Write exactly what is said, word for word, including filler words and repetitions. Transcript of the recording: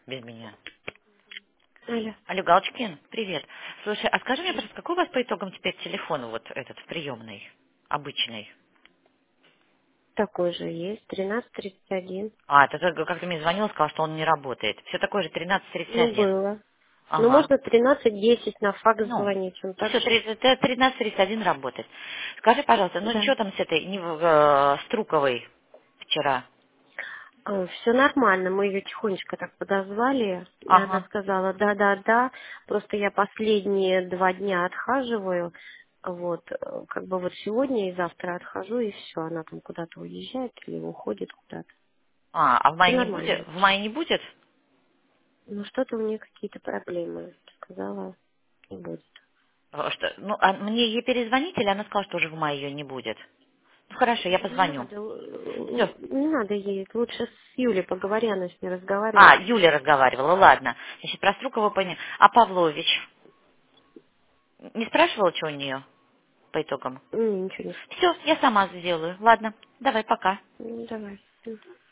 без меня. Алло, Алло, Галочкин, привет. Слушай, а скажи мне, просто, какой у вас по итогам теперь телефон вот этот в приемной, обычный? такой же есть, тринадцать тридцать один. А, ты только как ты мне звонил, сказал, что он не работает. Все такое же тринадцать тридцать Ну, один. было. Ну, Ага. можно тринадцать десять на факс Ну, звонить, он все, также. тринадцать тридцать один работает. Скажи, пожалуйста, ну Да. что там с этой не, э, Струковой вчера? Все нормально, мы ее тихонечко так подозвали, и она Ага. сказала, да-да-да, просто я последние два дня отхаживаю, вот, э, как бы вот сегодня и завтра отхожу, и все, она там куда-то уезжает или уходит куда-то. А, а в Все мае не будет? нормально. В мае не будет? Ну, что-то у нее какие-то проблемы, сказала, не будет. Э, Что, ну, а мне ей перезвонить, или она сказала, что уже в мае ее не будет? Ну хорошо, я Не позвоню. надо, э, Все. не надо ей. Лучше с Юлей поговори, она с ней А, разговаривала. Юля разговаривала, ладно. Значит, про Струкову понял. А Павлович? Не спрашивала, что у нее по итогам? М, Ничего не... Все, я сама сделаю. Ладно, давай, пока. Ну, давай.